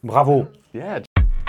Bravo. Yeah.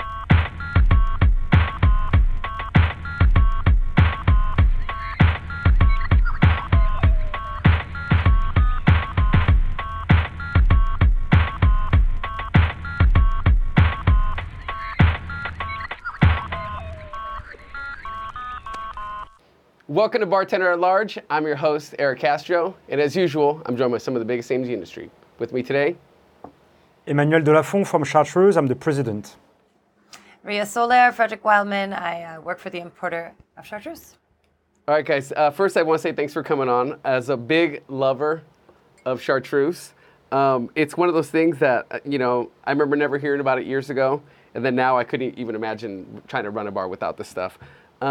Welcome to Bartender at Large. I'm your host, Eric Castro, and as usual, I'm joined by some of the biggest names in the industry. With me today, Emmanuel Delafont from Chartreuse. I'm the president. Ria Soler, Frederick Wildman. I work for the importer of Chartreuse. All right, guys. First, I want to say thanks for coming on. As a big lover of Chartreuse, it's one of those things that, I remember never hearing about it years ago, and then now I couldn't even imagine trying to run a bar without this stuff.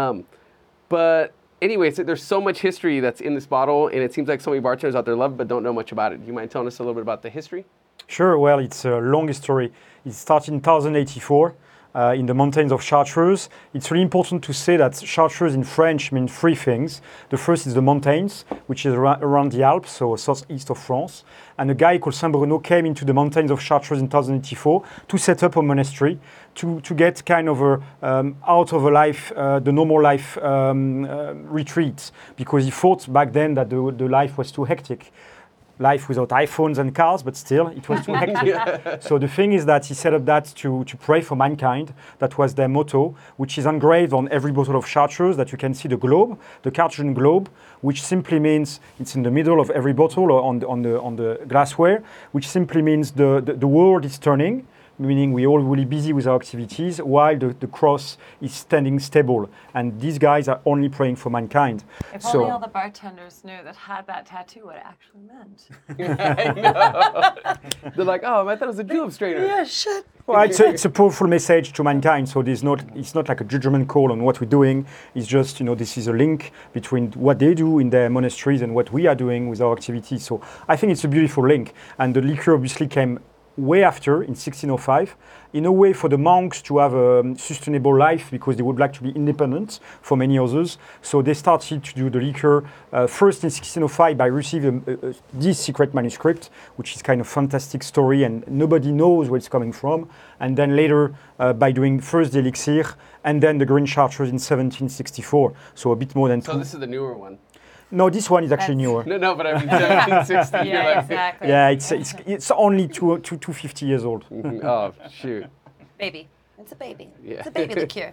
But anyways, there's so much history that's in this bottle, and it seems like so many bartenders out there love it but don't know much about it. Do you mind telling us a little bit about the history? Sure, well, it's a long history. It started in 1084 in the mountains of Chartreuse. It's really important to say that Chartreuse in French means three things. The first is the mountains, which is around the Alps, so southeast of France. And a guy called Saint Bruno came into the mountains of Chartreuse in 1084 to set up a monastery, to get kind of out of a life, the normal life retreat, because he thought back then that the life was too hectic. Life without iPhones and cars, but still, it was too hectic. So the thing is that he set up that to pray for mankind. That was their motto, which is engraved on every bottle of Chartreuse, that you can see the globe, the Cartesian globe, which simply means it's in the middle of every bottle or on the glassware, which simply means the world is turning, meaning we're all really busy with our activities, while the cross is standing stable. And these guys are only praying for mankind. If only all the bartenders knew that had that tattoo what it actually meant. I know. They're like, oh, I thought it was a julep strainer. Yeah, shit. Well, it's a powerful message to mankind. So it's not like a judgment call on what we're doing. It's just, this is a link between what they do in their monasteries and what we are doing with our activities. So I think it's a beautiful link. And the liqueur obviously came way after, in 1605, in a way for the monks to have a sustainable life because they would like to be independent for many others. So they started to do the liquor first in 1605 by receiving this secret manuscript, which is kind of fantastic story and nobody knows where it's coming from. And then later by doing first the elixir and then the green Chartreuse in 1764. So a bit more than two. So this is the newer one. No, this one is actually newer. No, but I mean 1760. Yeah, exactly. Yeah, it's only 250 years old. Oh, shoot. Baby. It's a baby. Yeah. It's a baby liqueur.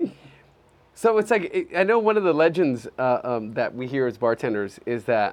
So it's like, I know one of the legends that we hear as bartenders is that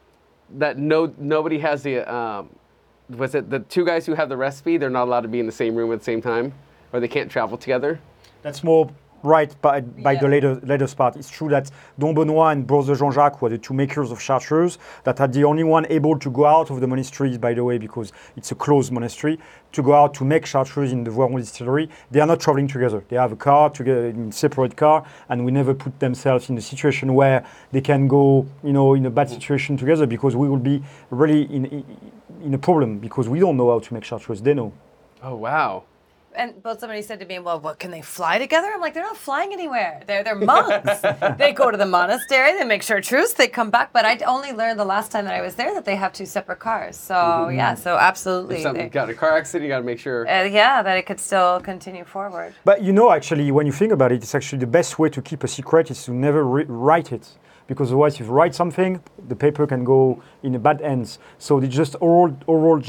nobody has the, was it the two guys who have the recipe, they're not allowed to be in the same room at the same time, or they can't travel together? That's more right by the latest part. It's true that Dom Benoit and Brother Jean-Jacques were the two makers of Chartreuse that are the only one able to go out of the monasteries, by the way, because it's a closed monastery, to go out to make Chartreuse in the Voiron distillery. They are not traveling together. They have a car, together in separate car, and we never put themselves in a situation where they can go, in a bad situation together, because we will be really in a problem, because we don't know how to make Chartreuse. They know. Oh, wow. But somebody said to me, well, what, can they fly together? I'm like, they're not flying anywhere. They're monks. They go to the monastery, they make Chartreuse, they come back. But I only learned the last time that I was there that they have two separate cars. So, yeah, so absolutely. If something got a car accident, you got to make sure. That it could still continue forward. But actually, when you think about it, it's actually the best way to keep a secret is to never write it. Because otherwise, if you write something, the paper can go in a bad hands. So it's just oral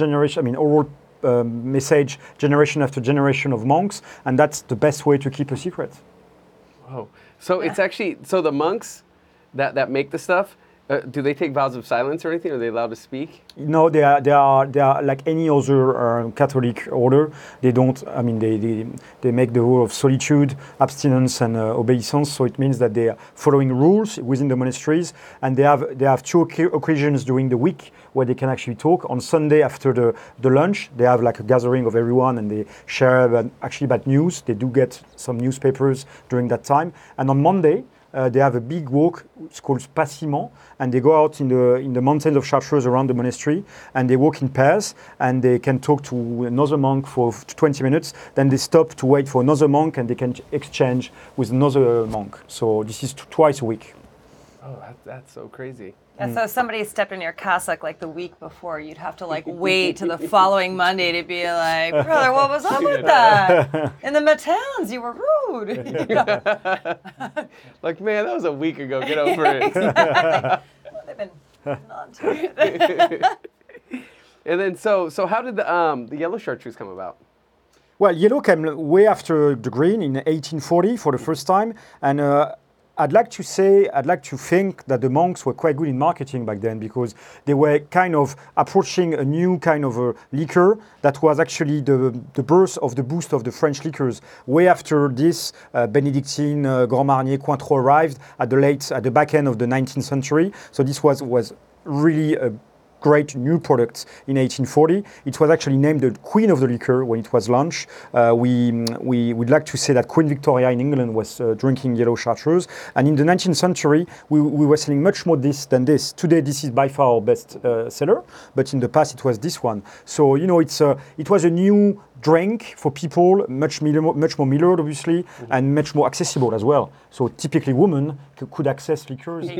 message generation after generation of monks, and that's the best way to keep a secret. Oh, so it's actually, so the monks that make the stuff, do they take vows of silence or anything? Are they allowed to speak? No, they are like any other Catholic order. They don't. I mean, they make the rule of solitude, abstinence, and obeisance. So it means that they are following rules within the monasteries, and they have two occasions during the week where they can actually talk. On Sunday after the lunch, they have like a gathering of everyone, and they share about news. They do get some newspapers during that time, and on Monday. They have a big walk, it's called Passiment, and they go out in the mountains of Chartreuse around the monastery, and they walk in pairs, and they can talk to another monk for 20 minutes, then they stop to wait for another monk, and they can exchange with another monk. So this is twice a week. Oh, that's so crazy. Yeah, so if somebody stepped in your cassock like the week before, you'd have to like wait to the following Monday to be like, brother, what was up with that? In the Matans, you were rude. You know? Like, man, that was a week ago. Get over it. Exactly. Well, they've been on to it. And then, so how did the yellow chartreuse come about? Well, yellow came way after the green in 1840 for the first time, and I'd like to think that the monks were quite good in marketing back then because they were kind of approaching a new kind of a liquor that was actually the birth of the boost of the French liquors. Way after this, Benedictine, Grand Marnier, Cointreau arrived at the back end of the 19th century. So this was really a great new product in 1840. It was actually named the Queen of the Liquor when it was launched. We'd like to say that Queen Victoria in England was drinking yellow chartreuse. And in the 19th century, we were selling much more this than this. Today, this is by far our best seller, but in the past, it was this one. So, it was a new drink for people, much more mellowed, obviously, and much more accessible as well. So typically women could access liqueurs.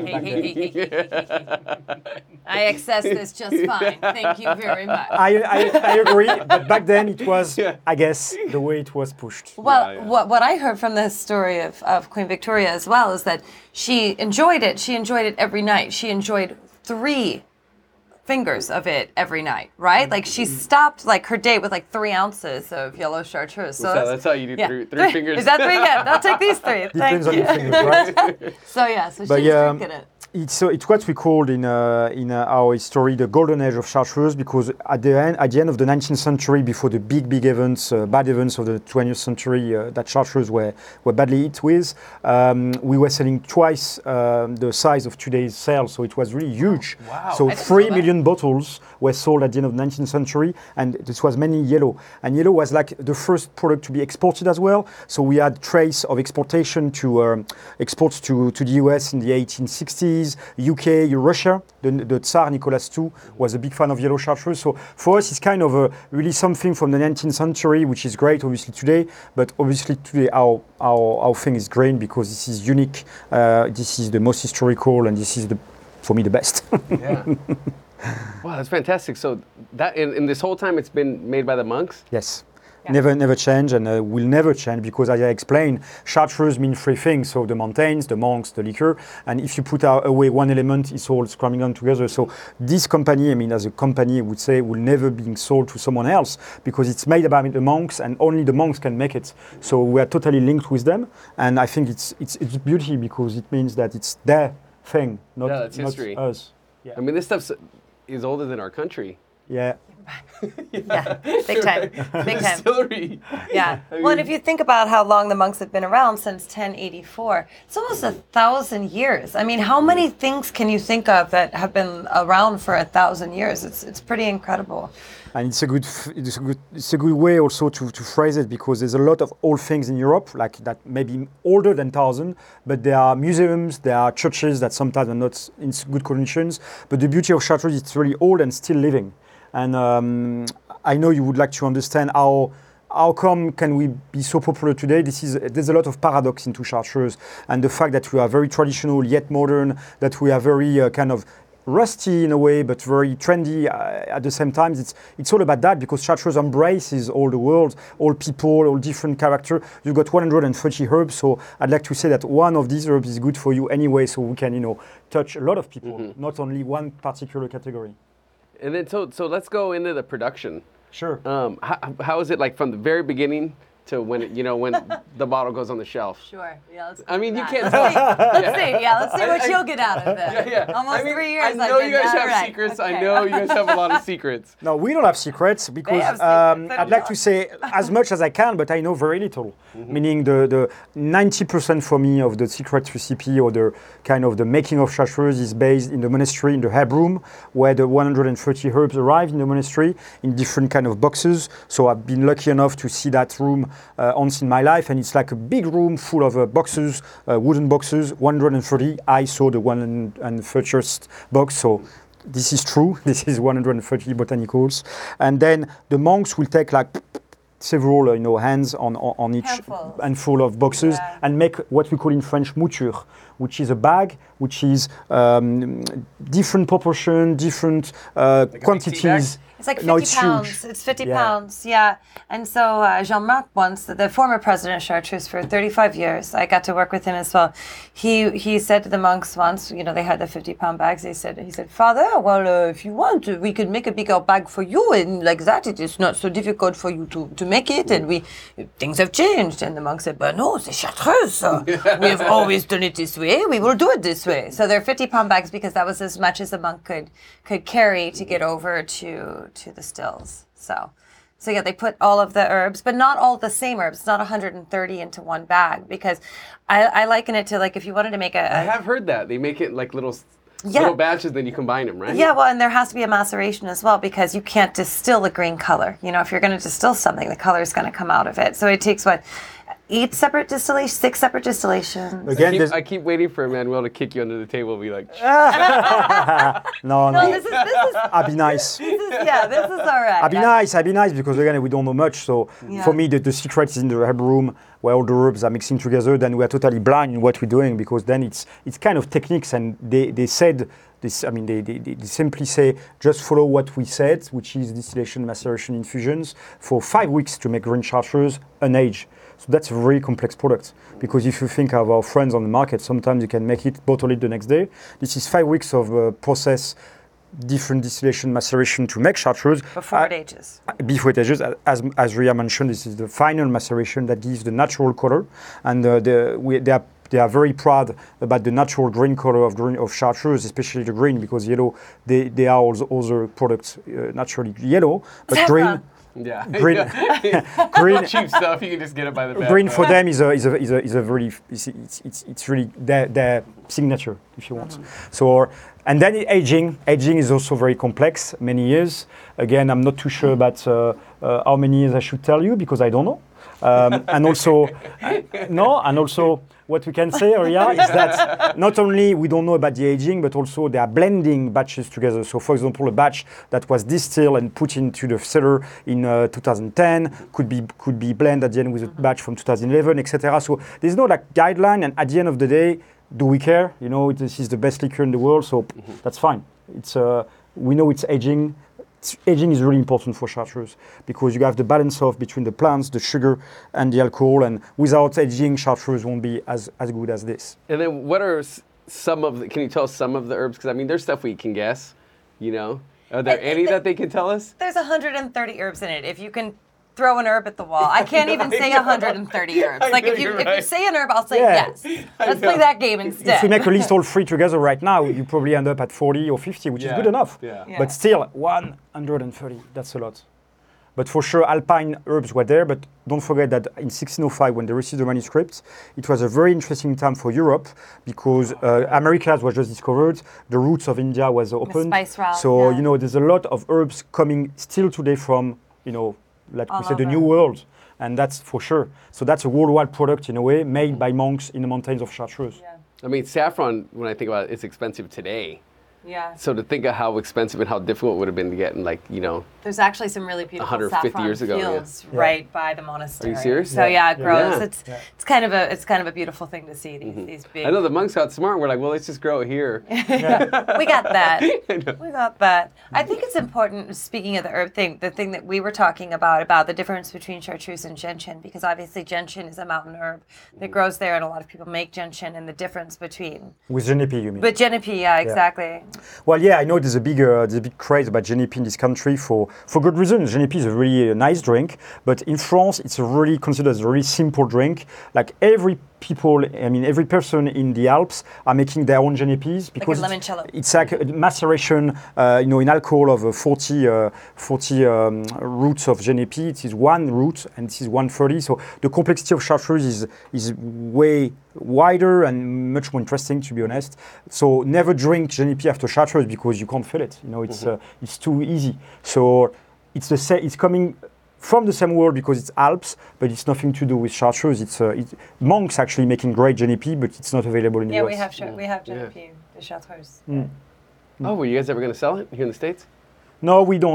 I access this just fine. Thank you very much. I agree, but back then it was, I guess, the way it was pushed. Well, what I heard from the story of Queen Victoria as well is that she enjoyed it. She enjoyed it every night. She enjoyed 3 fingers of it every night, right? Like she stopped like her day with like 3 ounces of yellow chartreuse. So that's how you do 3 fingers. Is that 3? Yeah, I'll take these 3. Depends Thank on you. the fingers, right? So she's drinking it. It's what we called in our history the golden age of chartreuse, because at the end of the 19th century, before the big events, bad events of the 20th century that chartreuse were badly hit with, we were selling twice the size of today's sales, so it was really huge. Wow. So 3 million bottles were sold at the end of the 19th century, and this was mainly yellow. And yellow was like the first product to be exported as well. So we had trace of exportation to exports to the US in the 1860s. UK, Russia. The Tsar Nicholas II was a big fan of yellow chartreuse. So for us, it's kind of really something from the 19th century, which is great, obviously today. But obviously today, our thing is green because this is unique. This is the most historical, and this is for me the best. Yeah. Wow, that's fantastic. So that in this whole time, it's been made by the monks? Yes. Yeah. Never change, and will never change, because as I explained, chartreuse means 3 things. So the mountains, the monks, the liquor, and if you put away one element, it's all scrumbling on together. So this company, as a company, I would say, will never be sold to someone else, because it's made by the monks, and only the monks can make it. So we are totally linked with them, and I think it's beauty, because it means that it's their thing, not us. Yeah. This stuff is older than our country. Yeah. Yeah, big time. Distillery. Yeah. Well, and if you think about how long the monks have been around, since 1084, it's almost 1,000 years. How many things can you think of that have been around for 1,000 years? It's pretty incredible. And it's a good way also to phrase it, because there's a lot of old things in Europe like that, maybe older than 1,000, but there are museums, there are churches that sometimes are not in good conditions. But the beauty of chartreuse is it's really old and still living. And I know you would like to understand how come can we be so popular today. There's a lot of paradox into chartreuse, and the fact that we are very traditional yet modern, that we are very kind of rusty in a way, but very trendy at the same time. It's all about that, because chartreuse embraces all the world, all people, all different character. You've got 130 herbs, so I'd like to say that one of these herbs is good for you anyway, so we can touch a lot of people, not only one particular category. And then so let's go into the production. Sure. How is it like from the very beginning to when when the bottle goes on the shelf? Sure. Yeah. Let's you can't. Let's see what you'll get out of it. Yeah. Almost 3 years. I know you guys have secrets. Okay. I know you guys have a lot of secrets. No, we don't have secrets, because I'd like to say as much as I can, but I know very little. Meaning the 90% for me of the secret recipe, or the kind of the making of chartreuse, is based in the monastery, in the herb room, where the 130 herbs arrive in the monastery in different kind of boxes. So I've been lucky enough to see that room once in my life, and it's like a big room full of boxes, wooden boxes, 130. I saw the 130th box, so this is true. This is 130 botanicals. And then the monks will take like several hands on each Handfuls. handful of boxes Yeah. and make what we call in French mouture, which is a bag which is different proportion, different big quantities. tea It's like 50 No, it's pounds. huge. It's 50 Yeah. pounds, yeah. And so Jean-Marc once, the former president of Chartreuse for 35 years, I got to work with him as well. He said to the monks once, they had the 50-pound bags. He said, Father, well, if you want, we could make a bigger bag for you, and like that, it is not so difficult for you to make it. And things have changed. And the monk said, but no, c'est Chartreuse. We have always done it this way. We will do it this way. So they're 50-pound bags because that was as much as a monk could carry to get over to the stills. So yeah, they put all of the herbs, but not all the same herbs. It's not 130 into one bag, because I liken it to, like, if you wanted to make I have heard that they make it like little Yeah. batches, then you combine them, right? Yeah, well, and there has to be a maceration as well, because you can't distill a green color. If you're going to distill something, the color is going to come out of it. So it takes 6 separate distillations. Again, I keep waiting for Emmanuel to kick you under the table and be like, no. No, this is I'd be nice. this is all right. I'd be nice because again we don't know much. So Yeah. for me the secret is in the herb room where all the herbs are mixing together. Then we are totally blind in what we're doing, because then it's kind of techniques, and they said this. I mean they simply say just follow what we said, which is distillation, maceration, infusions for 5 weeks to make green chartreuse unaged. So that's a very complex product, because if you think of our friends on the market, sometimes you can make it, bottle it the next day. This is 5 weeks of process, different distillation, maceration to make chartreuse. Before it ages. Before it ages, as Ria mentioned, this is the final maceration that gives the natural color, and they are very proud about the natural green color of chartreuse, especially the green, because yellow. They are also other products naturally yellow, but Saffron. yeah. green, green. Cheap stuff, you can just get it by the bag. Green for them is a very it's really their signature, if you want. So and then aging is also very complex, many years. Again, I'm not too sure about how many years I should tell you, because I don't know. And also what we can say, Ria, is that not only we don't know about the aging, but also they are blending batches together. So, for example, a batch that was distilled and put into the cellar in 2010 could be blended at the end with a batch from 2011, etc. So there's no guideline, and at the end of the day, do we care? This is the best liquor in the world, so that's fine. It's we know it's aging. Aging is really important for chartreuse, because you have the balance between the plants, the sugar, and the alcohol. And without aging, chartreuse won't be as good as this. And then what are can you tell us some of the herbs? Because, I mean, there's stuff we can guess, Are there any that they can tell us? There's 130 herbs in it. If you can throw an herb at the wall, I can't even say 130 herbs. Like, if you say an herb, I'll say yes. Let's play that game instead. If we make a list all three together right now, you probably end up at 40 or 50, which is good enough. Yeah. Yeah. But still, 130, that's a lot. But for sure, alpine herbs were there. But don't forget that in 1605, when they received the manuscripts, it was a very interesting time for Europe, because Americas was just discovered. The roots of India was opened. spice route, So, yeah. there's a lot of herbs coming still today from, like we said, the over. New World. And that's for sure. So that's a worldwide product, in a way, made by monks in the mountains of Chartreuse. Yeah. I mean, saffron, when I think about it, it's expensive today. Yeah. So to think of how expensive and how difficult it would have been to get in, There's actually some really beautiful 150 saffron years ago, yeah. fields right by the monastery. Are you serious? So yeah, it grows. Yeah. It's kind of a beautiful thing to see these big. I know the monks got smart. We're like, well, let's just grow it here. We got that. We got that. I think it's important, speaking of the herb thing, the thing that we were talking about the difference between chartreuse and gentian, because obviously gentian is a mountain herb that grows there, and a lot of people make gentian, and the difference between. With Genepi, you mean? But Genepi, yeah, exactly. Well, yeah, I know there's a big craze about Genepi in this country for good reason. Genepi is a really nice drink, but in France, it's really considered as a really simple drink. Like every person in the Alps are making their own Genepis, because Like a limoncello. it's like a maceration, in alcohol of 40 roots of Genepi. It is one root, and this is 130. So the complexity of chartreuse is way wider and much more interesting, to be honest. So never drink Genepi after chartreuse, because you can't feel it. It's too easy. So it's coming from the same world, because it's Alps, but it's nothing to do with chartreuse. It's monks actually making great Genepi, but it's not available in the US. We have Genepi, the chartreuse. Oh, were you guys ever going to sell it here in the States? No, we don't.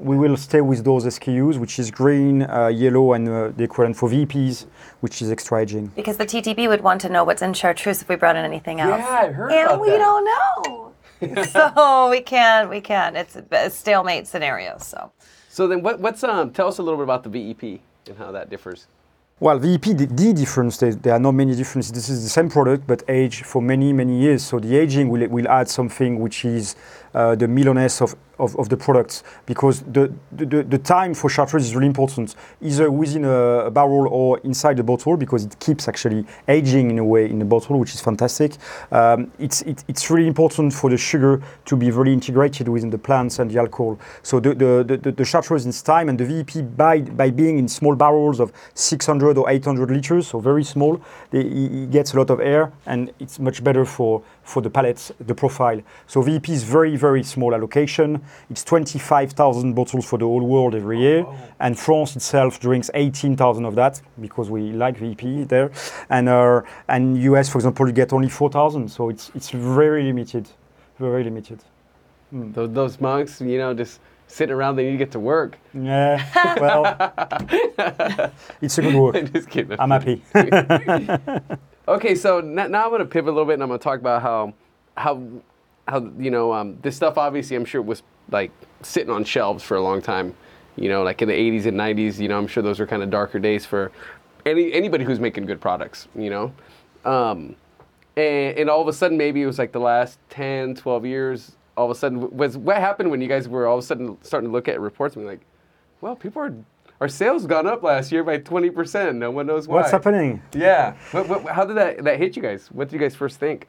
we will stay with those SKUs, which is green, yellow, and the equivalent for VPs, which is extra aging. Because the TTB would want to know what's in chartreuse if we brought in anything else. Yeah, I heard and about we that. don't know. So we can't. It's a stalemate scenario. So then, what's tell us a little bit about the VEP and how that differs. Well, VEP, the difference, there are not many differences. This is the same product, but aged for many, many years. So the aging will add something which is the mellowness of the products, because the time for chartreuse is really important, either within a barrel or inside the bottle, because it keeps actually aging in a way in the bottle, which is fantastic. It's really important for the sugar to be very integrated within the plants and the alcohol. So the chartreuse in time and the VEP, by being in small barrels of 600 or 800 liters, so very small, it gets a lot of air, and it's much better for the pallets, the profile. So VEP is very, very small allocation. It's 25,000 bottles for the whole world every year, and France itself drinks 18,000 of that, because we like VEP there. And US, for example, you get only 4,000, so it's very limited, very limited. Those monks, just sitting around, they need to get to work. Yeah, well, it's a good work. Just kidding. I'm happy. Okay, so now I'm going to pivot a little bit, and I'm going to talk about how this stuff, obviously, I'm sure was like sitting on shelves for a long time, like in the 80s and 90s. I'm sure those were kind of darker days for anybody who's making good products, and all of a sudden, maybe it was like the last 10, 12 years, all of a sudden, what happened when you guys were all of a sudden starting to look at reports and be like, well, our sales gone up last year by 20%. No one knows why. What's happening? Yeah. How did that hit you guys? What did you guys first think?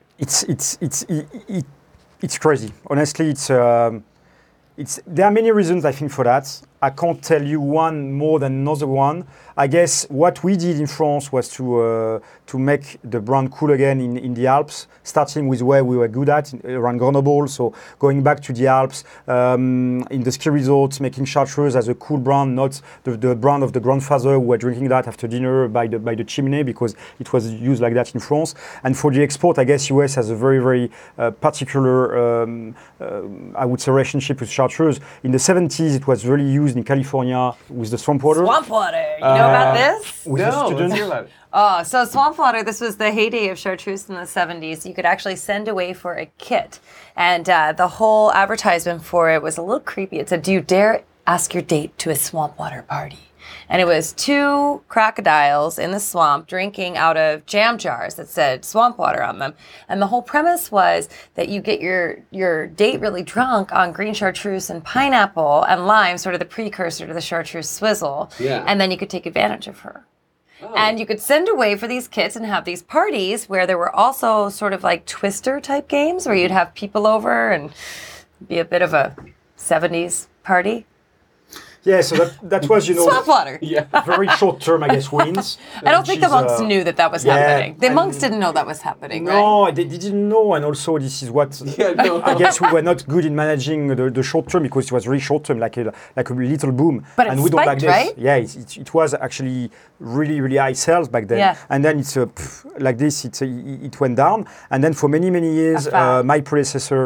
It's crazy. Honestly, there are many reasons, I think, for that. I can't tell you one more than another one. I guess what we did in France was to make the brand cool again in the Alps, starting with where we were good at, around Grenoble. So going back to the Alps, in the ski resorts, making chartreuse as a cool brand, not the brand of the grandfather who were drinking that after dinner by the chimney, because it was used like that in France. And for the export, I guess US has a very, very particular, I would say, relationship with chartreuse. In the 70s, it was really used in California with the swamp water. Swamp water. You know about this? With the No, let's students. hear about it. Oh, so swamp water, this was the heyday of chartreuse in the 70s. You could actually send away for a kit. And the whole advertisement for it was a little creepy. It said, do you dare ask your date to a swamp water party? And it was 2 crocodiles in the swamp drinking out of jam jars that said swamp water on them. And the whole premise was that you get your date really drunk on green chartreuse and pineapple and lime, sort of the precursor to the chartreuse swizzle. Yeah. And then you could take advantage of her. And you could send away for these kits and have these parties where there were also sort of like Twister type games where you'd have people over and be a bit of a 70s party. Yeah, so that was, Swamp water. Yeah. very short-term, I guess, wins. I don't think the monks knew that was yeah, happening. The and- monks didn't know that was happening, right? No, they didn't know, and also this is what Yeah, no. I guess we were not good in managing the short term, because it was really short term, like a little boom. But it and we don't like spiked, this. right? Yeah, it was actually really, really high sales back then. Yeah. And then it's like this. It went down, and then for many, many years, my predecessor,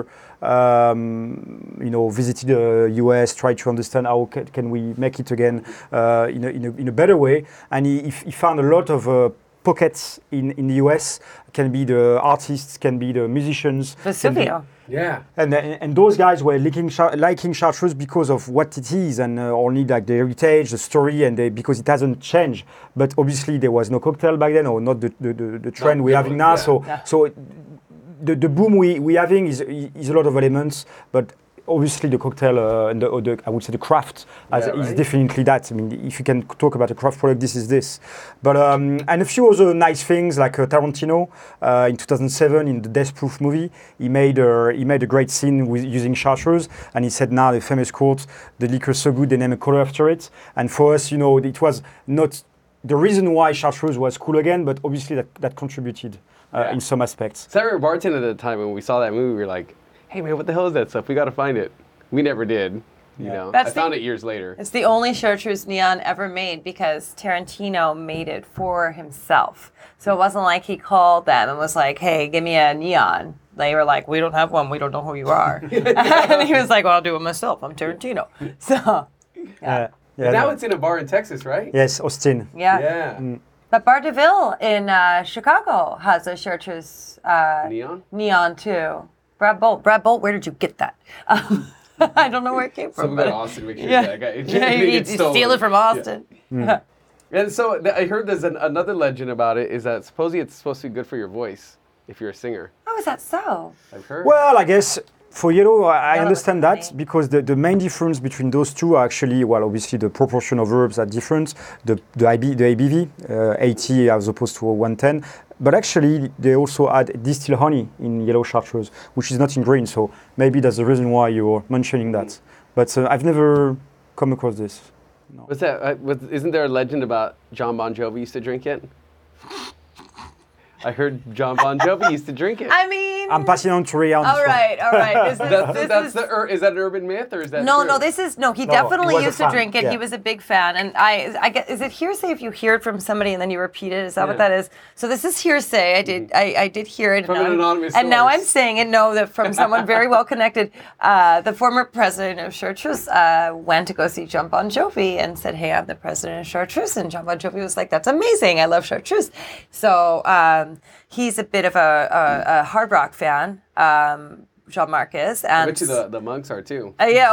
visited the US, tried to understand how can we make it again in a better way, and he found a lot of pockets in the US. Can be the artists, can be the musicians. Vesuvio. Yeah. And those guys were liking chartreuse because of what it is, and only like the heritage, the story, and because it hasn't changed. But obviously there was no cocktail back then, or not the trend we're having now. Yeah. So the boom we having is a lot of elements, but obviously the cocktail and I would say the craft is definitely that. I mean, if you can talk about a craft product, this is this. But and a few other nice things, like Tarantino in 2007 in the Death Proof movie, he made a great scene with using chartreuse, and he said now the famous quote, "The liquor is so good they name a color after it." And for us, it was not the reason why chartreuse was cool again, but obviously that contributed in some aspects. So I remember bartending at the time when we saw that movie, we were like, hey man, what the hell is that stuff? We got to find it. We never did. I found it years later. It's the only chartreuse neon ever made because Tarantino made it for himself. So it wasn't like he called them and was like, hey, give me a neon. They were like, we don't have one. We don't know who you are. And he was like, well, I'll do it myself. I'm Tarantino. So Yeah. And now no. it's in a bar in Texas, right? Yes, Austin. Yeah. Yeah. But Bar DeVille in Chicago has a chartreuse Neon? too. Brad Bolt, where did you get that? I don't know where it came from. Someone go to but Austin, make sure yeah. that guy. Yeah, you steal it from Austin. Yeah. And so I heard there's another legend about it, is that supposedly it's supposed to be good for your voice if you're a singer. Oh, is that so? I've heard. Well, I guess for yellow, I Yellow understand is that funny. because the main difference between those two are actually, well, obviously the proportion of herbs are different. The ABV, 80 as opposed to 110. But actually, they also add distilled honey in yellow chartreuse, which is not in green. So maybe that's the reason why you're mentioning that. But I've never come across this. What's that? Isn't there a legend about John Bon Jovi used to drink it? I heard John Bon Jovi used to drink it. I mean, I'm passing on to Ray on this all one. right, all right. Is Is that an urban myth or is that No, true? no, this is, no, he No, definitely he was a used to fan, drink it. yeah. He was a big fan. And I guess, is it hearsay if you hear it from somebody and then you repeat it? Is that what Yeah. that is? So this is hearsay. I did hear it. From and an now- anonymous And now I'm source. saying it, no, that from someone very well connected. The former president of Chartreuse went to go see John Bon Jovi and said, hey, I'm the president of Chartreuse. And John Bon Jovi was like, that's amazing. I love Chartreuse. So he's a bit of a hard rock fan. Jean-Marc is. I And bet you the monks are too.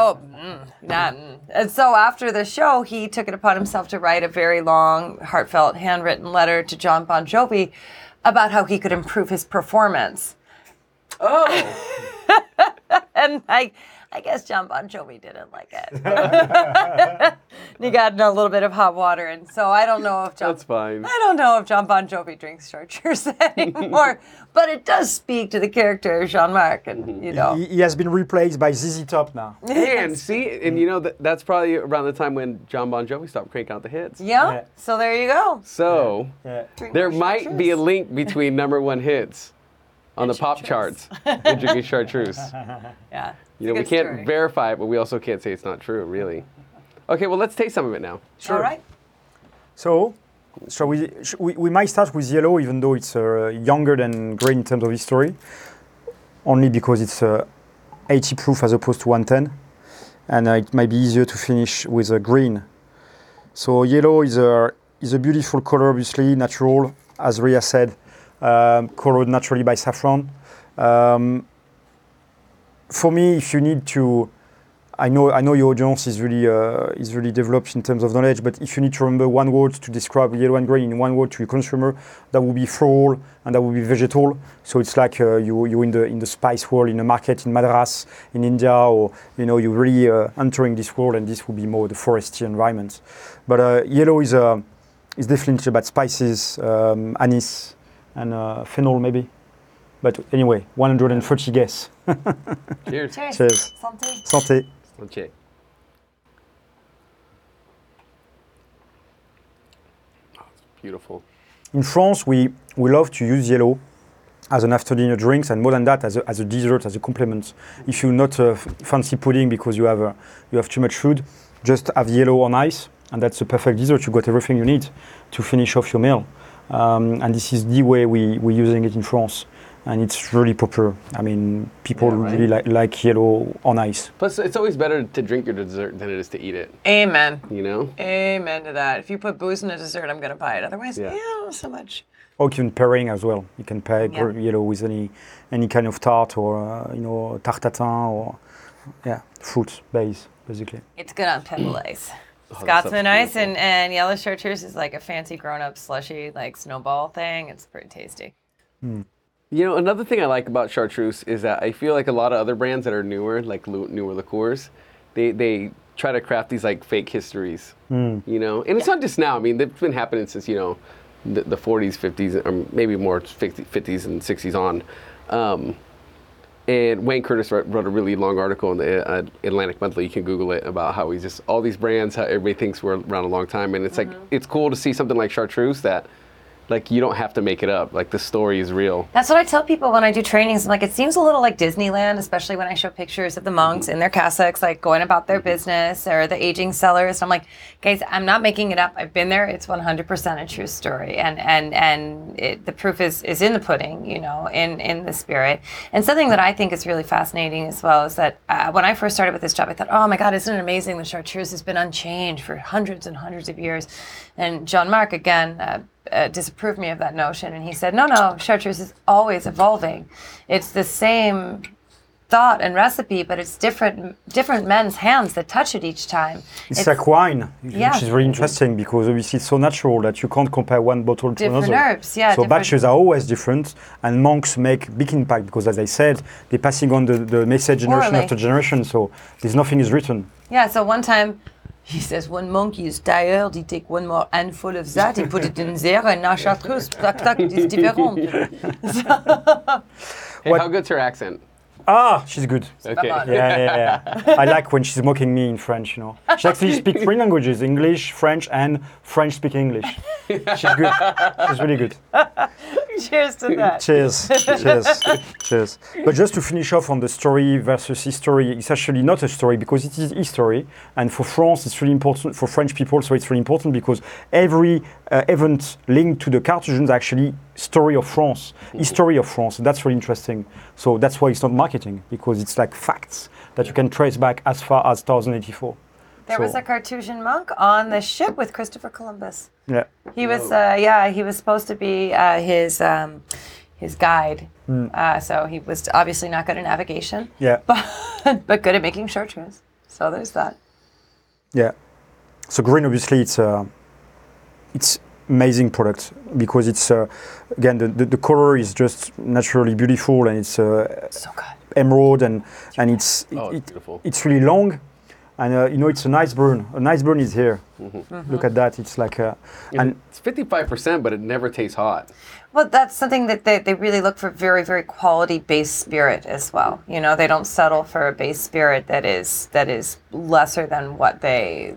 And so after the show, he took it upon himself to write a very long, heartfelt, handwritten letter to John Bon Jovi about how he could improve his performance. Oh, And I guess John Bon Jovi didn't like it. He got in a little bit of hot water, and so I don't know if that's fine. I don't know if John Bon Jovi drinks chartreuse anymore, but it does speak to the character of Jean-Marc, and you know. He has been replaced by ZZ Top now. And see, and you know that's probably around the time when John Bon Jovi stopped cranking out the hits. Yeah. Yeah. So there you go. So Yeah. Drink there more might be a chartreuse. link between #1 hits on the pop chartreuse. charts and drinking chartreuse. Yeah. You know, we can't verify it, but we also can't say it's not true, really. Okay, well, let's taste some of it now. All right. So we might start with yellow, even though it's younger than green in terms of history, only because it's 80 proof as opposed to 110, and it might be easier to finish with a green. So yellow is a beautiful color, obviously natural, as Ria said, colored naturally by saffron. For me, if you need to, I know your audience is really developed in terms of knowledge, but if you need to remember one word to describe yellow and green in one word to your consumer, that would be floral and that would be vegetal. So it's like you're in the spice world in a market in Madras in India, or you're really entering this world, and this will be more the foresty environment. But yellow is definitely about spices, anise, and fennel maybe. But anyway, 130 guess. Cheers. Cheers. Cheers. Santé. Santé. Okay. Oh, it's beautiful. In France, we love to use yellow as an after dinner drinks, and more than that, as a dessert, as a complement. If you're not fancy pudding because you have too much food, just have yellow on ice, and that's a perfect dessert. You got everything you need to finish off your meal. And this is the way we're using it in France. And it's really popular. I mean, people Yeah, right. really like yellow on ice. Plus, it's always better to drink your dessert than it is to eat it, Amen. you know? Amen to that. If you put booze in a dessert, I'm going to buy it. Otherwise, Yeah. not so much. Or even pairing as well. You can pair Yeah. yellow with any kind of tart, or tarte tatin, or fruit base, basically. It's good on pebble ice. that Scotsman stuff's ice and yellow chartreuse is like a fancy grown-up slushy, like snowball thing. It's pretty tasty. You know, another thing I like about chartreuse is that I feel like a lot of other brands that are newer, like newer liqueurs, they try to craft these like fake histories, you know? And it's not just now. I mean, it's been happening since, the 40s, 50s, or maybe more 50s and 60s on. And Wayne Curtis wrote a really long article in the Atlantic Monthly. You can Google it, about how he's just, all these brands, how everybody thinks we're around a long time. And it's like, it's cool to see something like chartreuse that, like you don't have to make it up. Like the story is real. That's what I tell people when I do trainings. I'm like, it seems a little like Disneyland, especially when I show pictures of the monks in their cassocks, like going about their business, or the aging sellers. I'm like, guys, I'm not making it up. I've been there. It's 100% a true story, and the proof is in the pudding, you know, in the spirit. And something that I think is really fascinating as well is that when I first started with this job, I thought, oh my God, isn't it amazing? The chartreuse has been unchanged for hundreds and hundreds of years. And John Mark again disapproved me of that notion, and he said, no, chartreuse is always evolving. It's the same thought and recipe, but it's different men's hands that touch it each time. It's like wine, Yeah. which is really interesting because obviously it's so natural that you can't compare one bottle to Different another. herbs, yeah, So different- batches are always different, and monks make big impact because, as I said, they're passing on the message generation Orally. after generation. So there's nothing is written. Yeah, so one time, he says, one monk is tired, he take one more handful of that, he put it in there, and now chartreuse, tac, tac, it's different. Hey, What- how good's her accent? Ah, she's good. Okay. on. Yeah. I like when she's mocking me in French, you know. She actually speaks 3 languages, English, French, and French-speaking English. She's good. She's really good. Cheers to that. Cheers. Cheers. But just to finish off on the story versus history, it's actually not a story because it is history. And for France, it's really important, for French people, so it's really important because every event linked to the Carthusians actually story of France, history of France. That's really interesting. So that's why it's not marketing, because it's like facts that you can trace back as far as 1084. There was a Carthusian monk on the ship with Christopher Columbus. Yeah. He was, he was supposed to be his guide. So he was obviously not good at navigation, Yeah. but good at making chartreuse. So there's that. Yeah. So green, obviously, it's amazing product because it's again the color is just naturally beautiful, and it's So good. emerald, and it's Beautiful. it's really long, and you know, it's a nice burn. A nice burn is here. Look at that. It's like And it's 55%, but it never tastes hot. Well, that's something that they really look for, very, very quality base spirit as well. You know, they don't settle for a base spirit that is lesser than what they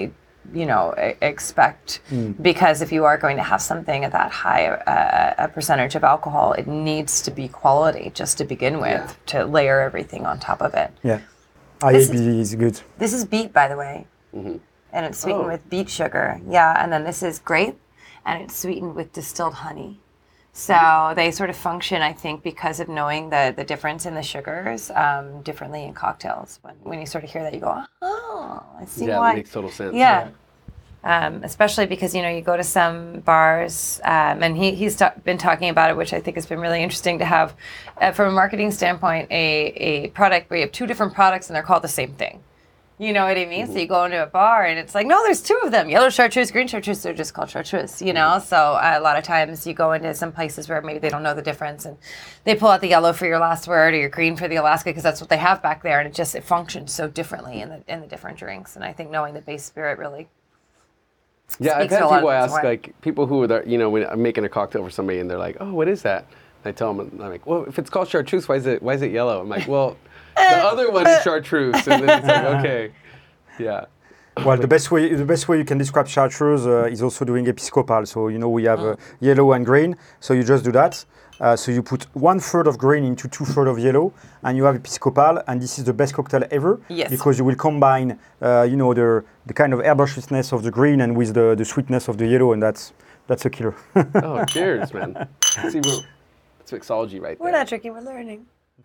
expect. Because if you are going to have something at that high a percentage of alcohol, it needs to be quality just to begin with, to layer everything on top of it. yeah. This IAB is good. This is beet, by the way, and it's sweetened with beet sugar. Yeah, and then this is grape, and it's sweetened with distilled honey. So they sort of function, I think, because of knowing the difference in the sugars differently in cocktails. When you sort of hear that, you go, oh, I see Yeah, why. it makes total sense. Yeah. Especially because, you know, you go to some bars, and he's been talking about it, which I think has been really interesting to have, from a marketing standpoint, a product where you have 2 different products and they're called the same thing. You know what I mean? So you go into a bar and it's like, no, there's 2 of them. Yellow chartreuse, green chartreuse, they're just called chartreuse, you know? So a lot of times you go into some places where maybe they don't know the difference, and they pull out the yellow for your last word or your green for the Alaska because that's what they have back there, and it functions so differently in the different drinks. And I think knowing the base spirit really Yeah, I've speaks to had a lot people of ask, why. like, people who are there, you know, when I'm making a cocktail for somebody and they're like, oh, what is that? And I tell them, I'm like, well, if it's called chartreuse, why is it yellow? I'm like, well, the other one is chartreuse. And then it's like, okay. Yeah. Well, the best way you can describe chartreuse is also doing episcopal. So, you know, we have yellow and green. So you just do that. So you put 1/3 of green into 2/3 of yellow, and you have episcopal. And this is the best cocktail ever. Yes. Because you will combine, you know, the kind of herbaceousness of the green and with the sweetness of the yellow, and that's a killer. Oh, cheers, man. See, that's mixology right We're there. not drinking, we're learning.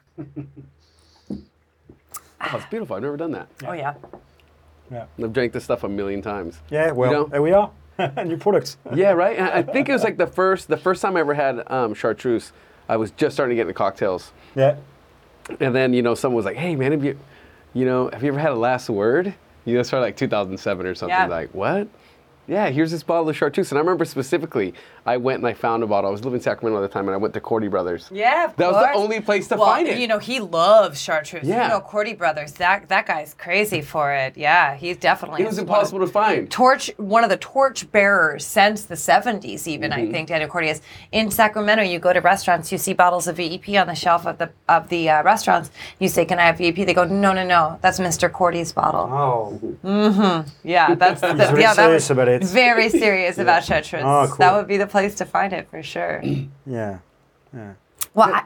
Oh, it's beautiful. I've never done that. Oh, yeah. I've drank this stuff a million times. Yeah, well, You know? there we are. New products. Yeah, right. And I think it was like the first time I ever had chartreuse. I was just starting to get into cocktails, Yeah. and then, you know, someone was like, "Hey, man, have you ever had a last word?" You know, started like 2007 or something. Yeah. Like, what? Yeah, here's this bottle of chartreuse. And I remember specifically, I went and I found a bottle. I was living in Sacramento at the time, and I went to Cordy Brothers. Yeah, of That was course. the only place to Well, find it. you know, he loves chartreuse. Yeah. You know, Cordy Brothers, that guy's crazy for it. Yeah, he's definitely. It was impossible to find. One of the torch bearers since the 70s, even, I think, Daniel Cordy is. In Sacramento, you go to restaurants, you see bottles of VEP on the shelf of the restaurants. You say, can I have VEP? They go, no, that's Mr. Cordy's bottle. Oh. Yeah, that's He's really serious about it. Very serious about chartreuse. Oh, cool. That would be the place to find it for sure. Yeah. Well,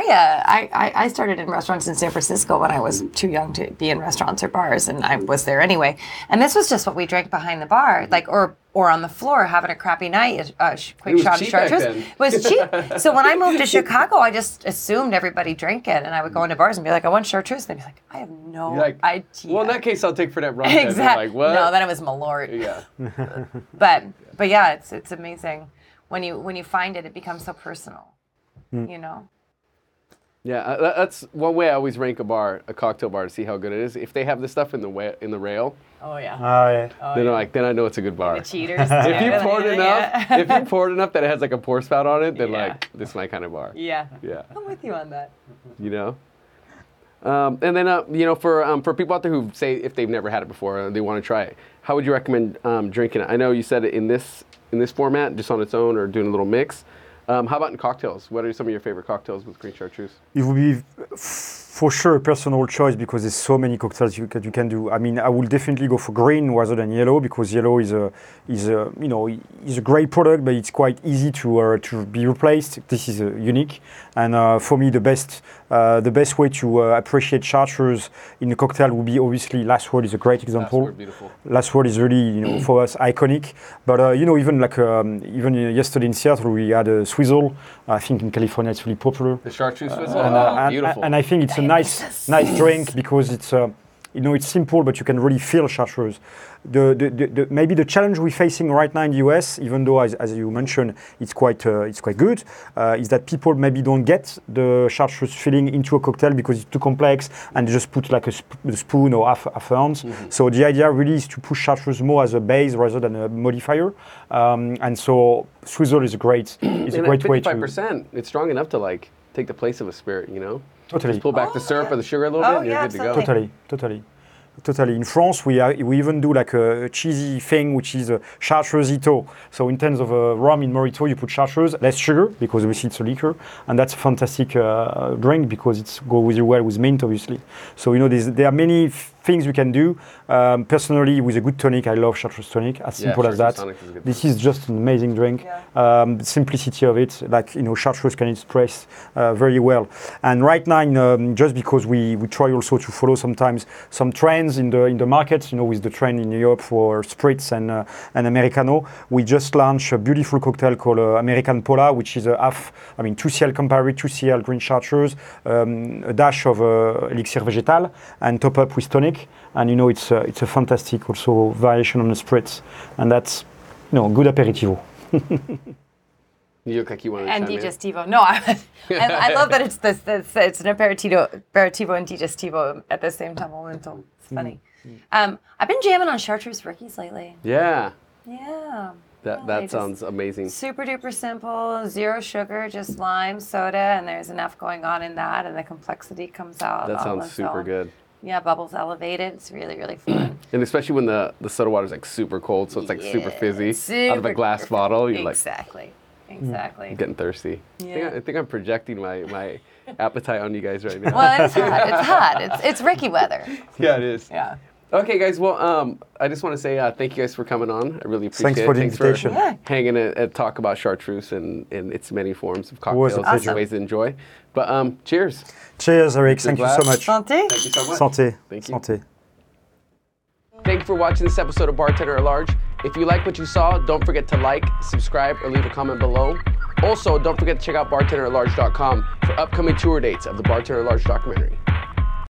I started in restaurants in San Francisco when I was too young to be in restaurants or bars, and I was there anyway. And this was just what we drank behind the bar, like or on the floor having a crappy night. Quick shot of cheap back chartreuse. then. It was cheap. So when I moved to Chicago, I just assumed everybody drank it, and I would go into bars and be like, "I want chartreuse," and they'd be like, "I have no You're like, idea." well, in that case, I'll take Fernet Branca. And they're Exactly. Like, what? No, then it was Malort. Yeah. But yeah, it's amazing when you find it. It becomes so personal. You know. Yeah, that's one way I always rank a cocktail bar to see how good it is. If they have the stuff in the rail, Oh yeah. Yeah. then I know it's a good bar. The cheaters. If you poured enough, Yeah. if you poured enough that it has like a pour spout on it, then Yeah. like this is my kind of bar. Yeah. Yeah, I'm with you on that. you know. And then for people out there who say if they've never had it before, they want to try it, how would you recommend drinking it? I know you said it in this format, just on its own, or doing a little mix. How about in cocktails? What are some of your favorite cocktails with green chartreuse? It would be for sure a personal choice because there's so many cocktails you can do. I mean, I will definitely go for green rather than yellow because yellow is a great product, but it's quite easy to be replaced. This is unique, and for me the best way to appreciate chartreuse in a cocktail would be obviously Last Word is a great example. Last Word, beautiful. Last Word is really for us iconic, but even yesterday in Seattle we had a Swizzle. I think in California it's really popular. The chartreuse Swizzle, beautiful. And I think it's a nice drink because it's it's simple, but you can really feel chartreuse. Maybe the challenge we're facing right now in the US, even though as you mentioned, it's quite good, is that people maybe don't get the chartreuse feeling into a cocktail because it's too complex and they just put like a spoon or half ounce. Mm-hmm. So the idea really is to push chartreuse more as a base rather than a modifier. And so Swizzle is a great way to. 55%, it's strong enough to like take the place of a spirit, Totally. Just pull back the syrup or the sugar a little bit, and you're good to go. Totally. In France, we even do like a cheesy thing, which is a chartreusito. So in terms of rum in Mojito, you put chartreuse, less sugar, because obviously it's a liquor, and that's a fantastic drink because it goes really well with mint, obviously. So there are many things you can do. Personally, with a good tonic, I love chartreuse tonic. As simple as that. This is just an amazing drink. Yeah. The simplicity of it, chartreuse can express very well. And right now, just because we try also to follow sometimes some trends in the market, with the trend in Europe for spritz and Americano, we just launched a beautiful cocktail called American Pola, which is 2 CL Campari, 2 CL green chartreuse, a dash of elixir vegetal, and top up with tonic. And it's a fantastic also variation on the spritz, and that's good aperitivo. You look like you want to and chime in. digestivo. No, I love that it's an aperitivo and digestivo at the same time. Momento. It's funny. I've been jamming on chartreuse rickeys lately. Yeah. Yeah. That sounds amazing. Super duper simple, 0 sugar, just lime, soda, and there's enough going on in that, and the complexity comes out. That sounds super good. Yeah, bubbles elevated. It's really, really fun. And especially when the soda water is like super cold, so it's like super fizzy out of a glass bottle. You're Exactly. I'm getting thirsty. Yeah. I think I'm projecting my appetite on you guys right now. Well, it's hot. It's Ricky weather. Yeah, it is. Yeah. Okay, guys. Well, I just want to say thank you guys for coming on. I really appreciate it. Thanks for the invitation. For hanging and talk about chartreuse and its many forms of cocktails and ways to enjoy. But cheers. Cheers, Eric. Thank you so much. Santé. Thank you so much. Santé. Thank you. Santé. Thank you for watching this episode of Bartender at Large. If you like what you saw, don't forget to like, subscribe, or leave a comment below. Also, don't forget to check out bartenderatlarge.com for upcoming tour dates of the Bartender at Large documentary.